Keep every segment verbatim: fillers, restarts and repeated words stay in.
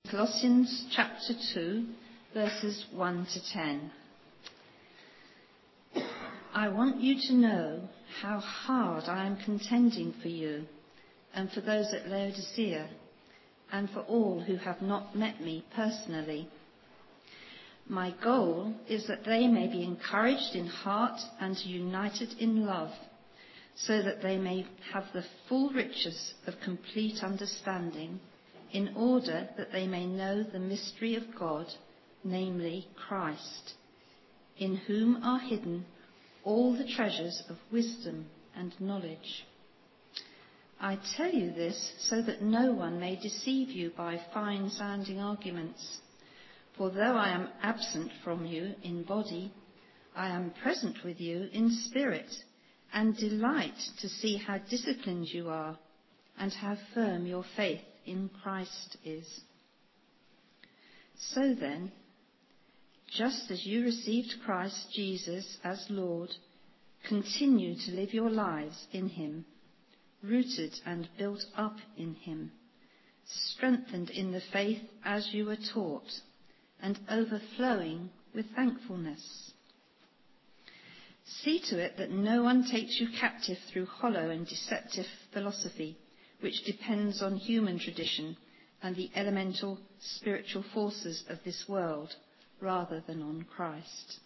Colossians chapter two, verses one to ten. I want you to know how hard I am contending for you and for those at Laodicea and for all who have not met me personally. My goal is that they may be encouraged in heart and united in love, so that they may have the full riches of complete understanding, in order that they may know the mystery of God, namely Christ, in whom are hidden all the treasures of wisdom and knowledge. I tell you this so that no one may deceive you by fine-sounding arguments. For though I am absent from you in body, I am present with you in spirit, and delight to see how disciplined you are, and how firm your faith in Christ is. So then, just as you received Christ Jesus as Lord, continue to live your lives in him, rooted and built up in him, strengthened in the faith as you were taught, and overflowing with thankfulness. See to it that no one takes you captive through hollow and deceptive philosophy, which depends on human tradition and the elemental spiritual forces of this world, rather than on Christ.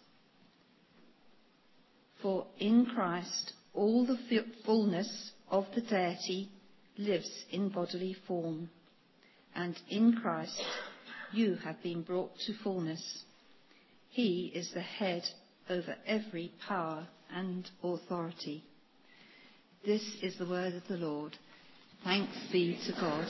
For in Christ all the fullness of the deity lives in bodily form, and in Christ you have been brought to fullness. He is the head over every power and authority. This is the word of the Lord. Thanks be to God.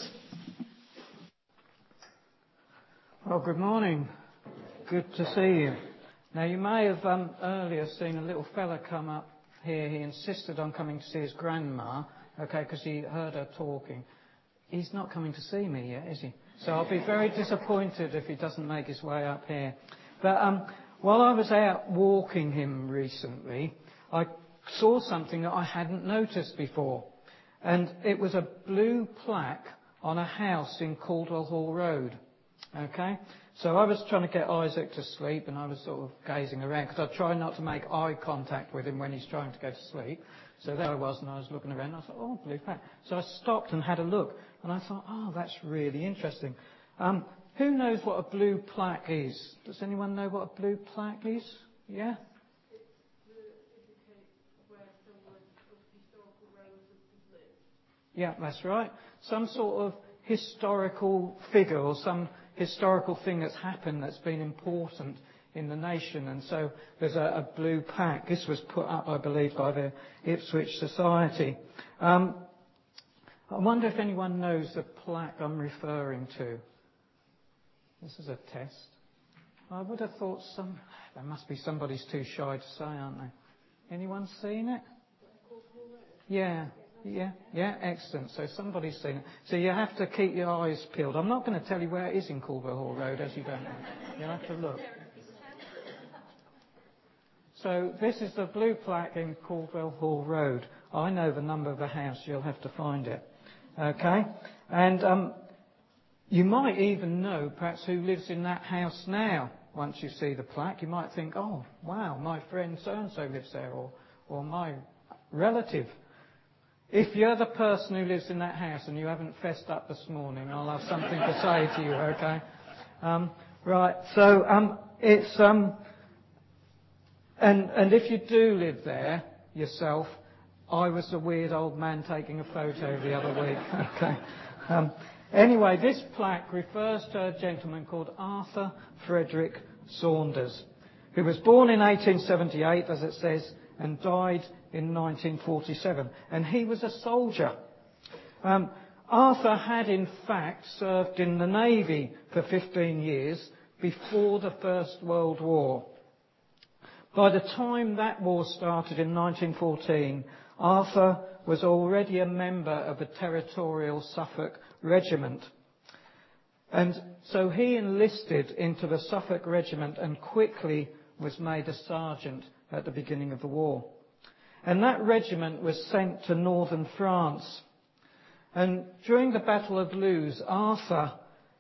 Well, good morning. Good to see you. Now, you may have um, earlier seen a little fella come up here. He insisted on coming to see his grandma, okay, because he heard her talking. He's not coming to see me yet, is he? So I'll be very disappointed if he doesn't make his way up here. But um, while I was out walking him recently, I saw something that I hadn't noticed before. And it was a blue plaque on a house in Caldwell Hall Road. Okay? So I was trying to get Isaac to sleep, and I was sort of gazing around, because I try not to make eye contact with him when he's trying to go to sleep. So there I was, and I was looking around, and I thought, oh, blue plaque. So I stopped and had a look, and I thought, oh, that's really interesting. Um, who knows what a blue plaque is? Does anyone know what a blue plaque is? Yeah? Yeah, that's right. Some sort of historical figure or some historical thing that's happened that's been important in the nation. And so there's a, a blue plaque. This was put up, I believe, by the Ipswich Society. Um, I wonder if anyone knows the plaque I'm referring to. This is a test. I would have thought some... There must be somebody's too shy to say, aren't they? Anyone seen it? Yeah. Yeah, yeah, excellent. So somebody's seen it. So you have to keep your eyes peeled. I'm not going to tell you where it is in Caldwell Hall Road, as you don't know. You'll have to look. So this is the blue plaque in Caldwell Hall Road. I know the number of the house. You'll have to find it. Okay? And um, you might even know perhaps who lives in that house now. Once you see the plaque, you might think, oh, wow, my friend so-and-so lives there, or, or my relative. If you're the person who lives in that house and you haven't fessed up this morning, I'll have something to say to you, okay? Um, right, so um, it's... Um, and, and if you do live there yourself, I was the weird old man taking a photo the other week, okay? Um, anyway, this plaque refers to a gentleman called Arthur Frederick Saunders, who was born in eighteen seventy-eight, as it says, and died in nineteen forty-seven. And he was a soldier. Um, Arthur had, in fact, served in the Navy for fifteen years before the First World War. By the time that war started in nineteen fourteen, Arthur was already a member of a territorial Suffolk regiment. And so he enlisted into the Suffolk regiment and quickly was made a sergeant at the beginning of the war. And that regiment was sent to northern France. And during the Battle of Loos, Arthur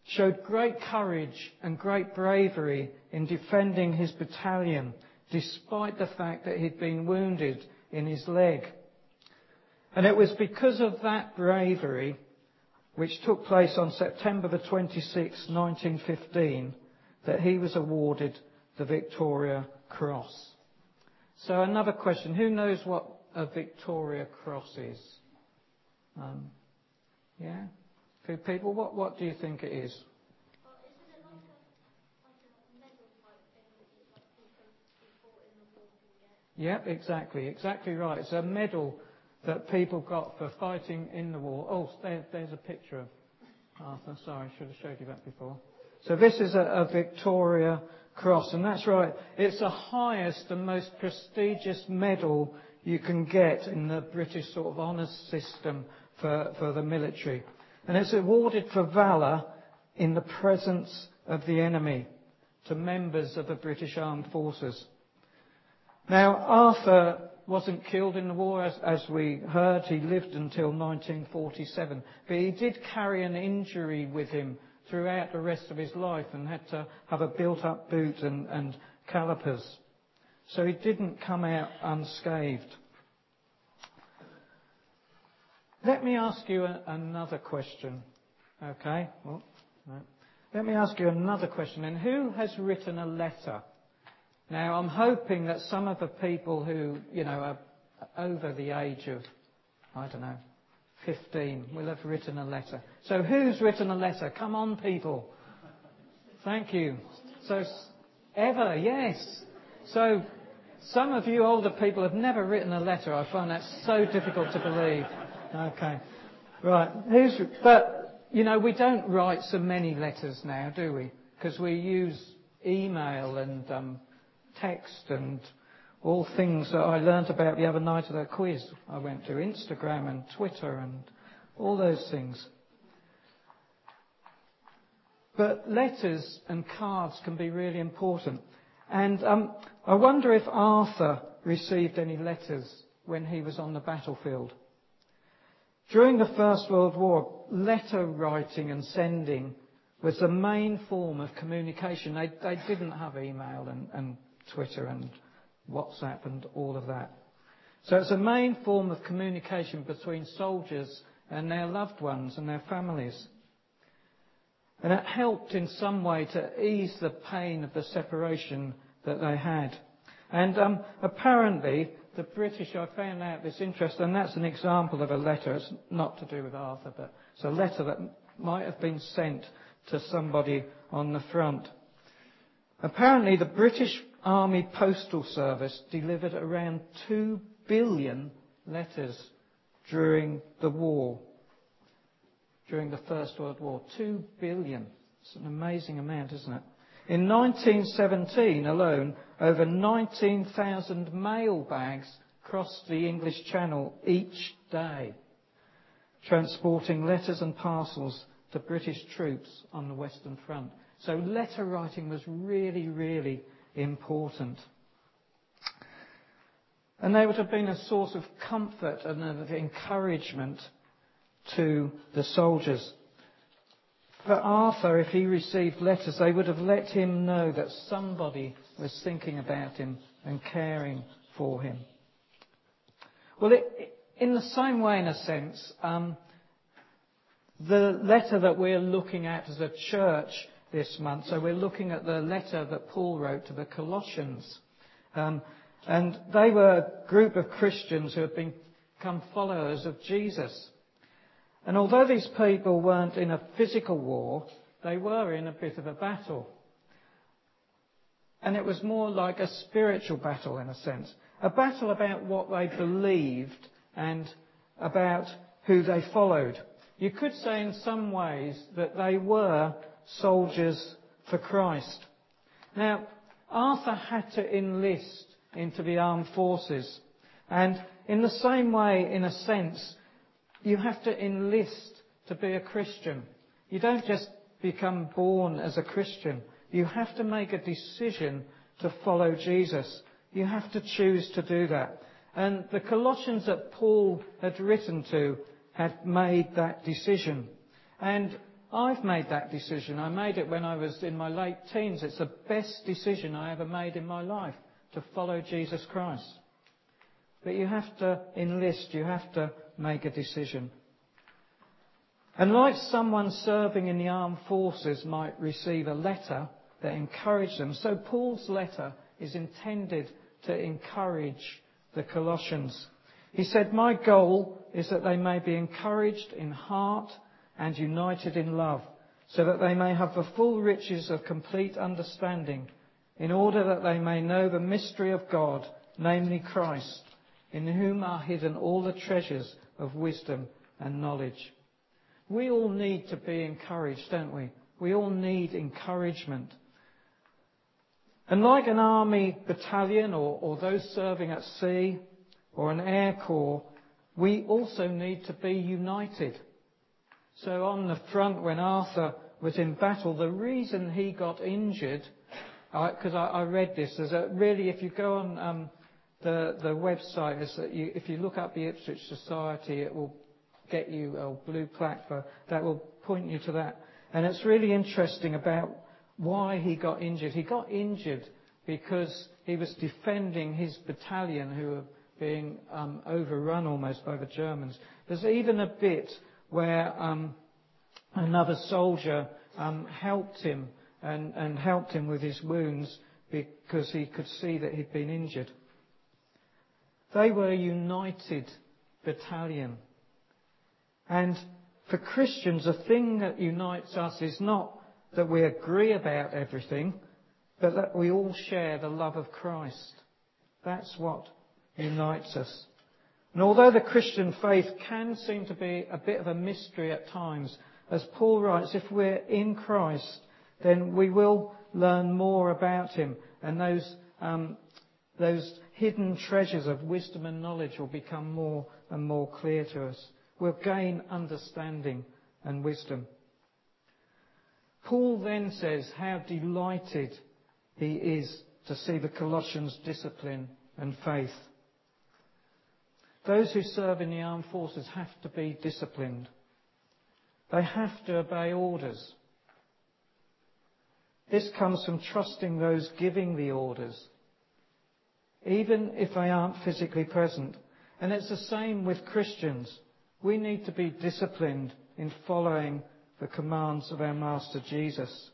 showed great courage and great bravery in defending his battalion, despite the fact that he'd been wounded in his leg. And it was because of that bravery, which took place on September the twenty-sixth, nineteen fifteen, that he was awarded the Victoria Cross. So another question, who knows what a Victoria Cross is? Um, yeah? A few people, what, what do you think it is? Well, isn't it like a, like a medal type thing that like people who fought in the war can get? Yep, exactly, exactly right. It's a medal that people got for fighting in the war. Oh, there, there's a picture of Arthur. Sorry, I should have showed you that before. So this is a, a Victoria Cross, and that's right. It's the highest and most prestigious medal you can get in the British sort of honours system for, for the military. And it's awarded for valour in the presence of the enemy to members of the British Armed Forces. Now, Arthur wasn't killed in the war, as, as we heard. He lived until nineteen forty-seven. But he did carry an injury with him throughout the rest of his life and had to have a built-up boot and, and calipers. So he didn't come out unscathed. Let me ask you a, another question. Okay? Well, no. Let me ask you another question. And who has written a letter? Now, I'm hoping that some of the people who, you know, are over the age of, I don't know, fifteen will have written a letter. So who's written a letter? Come on, people. Thank you. So, ever, yes. So, some of you older people have never written a letter. I find that so difficult to believe. Okay. Right. Who's, but, you know, we don't write so many letters now, do we? Because we use email and um, text and all things that I learnt about the other night at a quiz I went to, Instagram and Twitter and all those things. But letters and cards can be really important. And um, I wonder if Arthur received any letters when he was on the battlefield. During the First World War, letter writing and sending was the main form of communication. They, they didn't have email and, and Twitter and WhatsApp and all of that. So it's a main form of communication between soldiers and their loved ones and their families. And it helped in some way to ease the pain of the separation that they had. And um, apparently the British, I found out this interest, and that's an example of a letter. It's not to do with Arthur, but it's a letter that might have been sent to somebody on the front. Apparently the British Army Postal Service delivered around two billion letters during the war, during the First World War. Two billion. It's an amazing amount, isn't it? In nineteen seventeen alone, over nineteen thousand mail bags crossed the English Channel each day, transporting letters and parcels to British troops on the Western Front. So letter writing was really, really important. And they would have been a source of comfort and of encouragement to the soldiers. For Arthur, if he received letters, they would have let him know that somebody was thinking about him and caring for him. Well, it, in the same way, in a sense, um, the letter that we're looking at as a church this month, so we're looking at the letter that Paul wrote to the Colossians. Um, and they were a group of Christians who had become followers of Jesus. And although these people weren't in a physical war, they were in a bit of a battle. And it was more like a spiritual battle in a sense. A battle about what they believed and about who they followed. You could say in some ways that they were soldiers for Christ. Now, Arthur had to enlist into the armed forces. And in the same way, in a sense, you have to enlist to be a Christian. You don't just become born as a Christian. You have to make a decision to follow Jesus. You have to choose to do that. And the Colossians that Paul had written to had made that decision. And I've made that decision. I made it when I was in my late teens. It's the best decision I ever made in my life, to follow Jesus Christ. But you have to enlist, you have to make a decision. And like someone serving in the armed forces might receive a letter that encouraged them, so Paul's letter is intended to encourage the Colossians. He said, "My goal is that they may be encouraged in heart and united in love, so that they may have the full riches of complete understanding, in order that they may know the mystery of God, namely Christ, in whom are hidden all the treasures of wisdom and knowledge." We all need to be encouraged, don't we? We all need encouragement. And like an army battalion or, or those serving at sea or an air corps, we also need to be united. So on the front, when Arthur was in battle, the reason he got injured, because I, I read this, is that really if you go on um, the, the website, is that you, if you look up the Ipswich Society, it will get you a blue plaque for, that will point you to that. And it's really interesting about why he got injured. He got injured because he was defending his battalion, who were being um, overrun almost by the Germans. There's even a bit where um, another soldier um, helped him and, and helped him with his wounds because he could see that he'd been injured. They were a united battalion. And for Christians, the thing that unites us is not that we agree about everything, but that we all share the love of Christ. That's what unites us. And although the Christian faith can seem to be a bit of a mystery at times, as Paul writes, if we're in Christ, then we will learn more about him, and those um, those hidden treasures of wisdom and knowledge will become more and more clear to us. We'll gain understanding and wisdom. Paul then says how delighted he is to see the Colossians' discipline and faith. Those who serve in the armed forces have to be disciplined. They have to obey orders. This comes from trusting those giving the orders, even if they aren't physically present. And it's the same with Christians. We need to be disciplined in following the commands of our Master Jesus.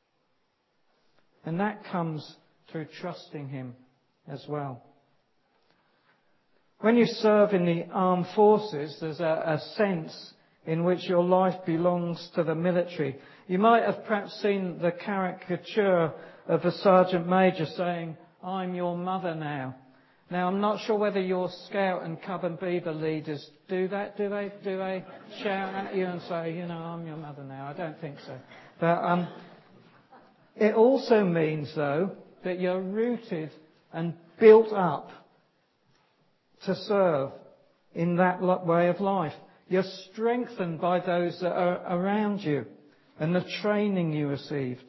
And that comes through trusting him as well. When you serve in the armed forces, there's a, a sense in which your life belongs to the military. You might have perhaps seen the caricature of the Sergeant Major saying, "I'm your mother now." Now, I'm not sure whether your Scout and Cub and Beaver leaders do that. Do they? Do they shout at you and say, you know, "I'm your mother now"? I don't think so. But um, it also means, though, that you're rooted and built up to serve in that way of life. You're strengthened by those that are around you and the training you received.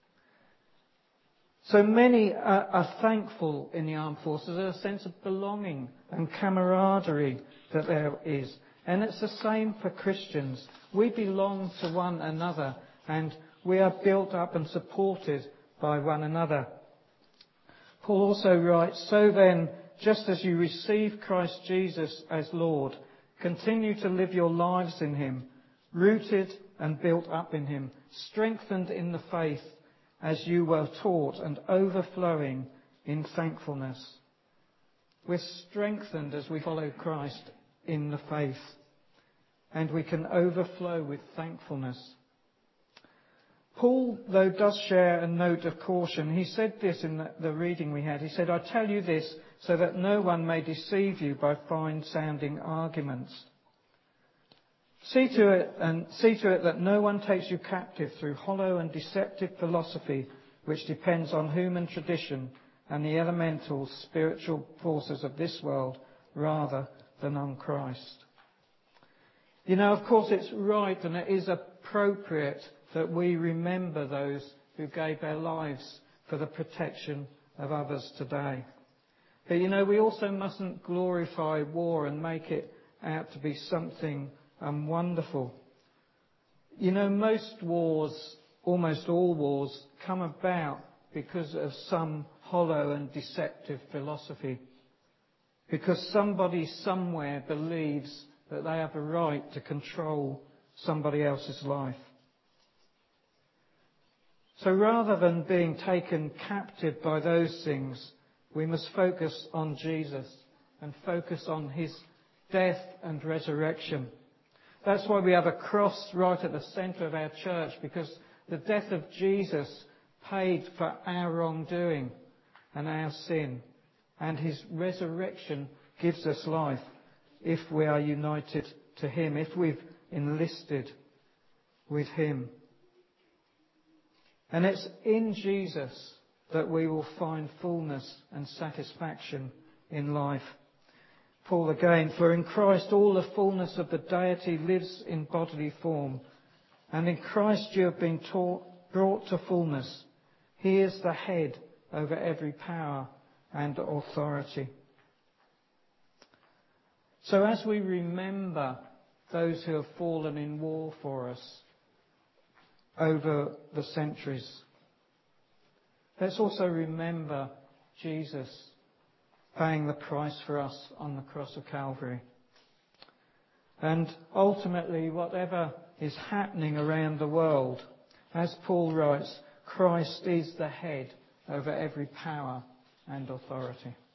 So many are, are thankful in the armed forces. There's a sense of belonging and camaraderie that there is. And it's the same for Christians. We belong to one another and we are built up and supported by one another. Paul also writes, "So then, just as you receive Christ Jesus as Lord, continue to live your lives in him, rooted and built up in him, strengthened in the faith as you were taught, and overflowing in thankfulness." We're strengthened as we follow Christ in the faith, and we can overflow with thankfulness. Paul, though, does share a note of caution. He said this in the, the reading we had. He said, "I tell you this so that no one may deceive you by fine-sounding arguments. See to it and see to it that no one takes you captive through hollow and deceptive philosophy, which depends on human tradition and the elemental spiritual forces of this world rather than on Christ." You know, of course, it's right and it is appropriate that we remember those who gave their lives for the protection of others today. But, you know, we also mustn't glorify war and make it out to be something um, wonderful. you know, most wars, almost all wars, come about because of some hollow and deceptive philosophy. Because somebody somewhere believes that they have a right to control somebody else's life. So rather than being taken captive by those things, we must focus on Jesus and focus on his death and resurrection. That's why we have a cross right at the centre of our church, because the death of Jesus paid for our wrongdoing and our sin, and his resurrection gives us life if we are united to him, if we've enlisted with him. And it's in Jesus that we will find fullness and satisfaction in life. Paul again, for in Christ all the fullness of the deity lives in bodily form, and in Christ you have been taught, brought to fullness. He is the head over every power and authority. So as we remember those who have fallen in war for us over the centuries, let's also remember Jesus paying the price for us on the cross of Calvary. And ultimately, whatever is happening around the world, as Paul writes, Christ is the head over every power and authority.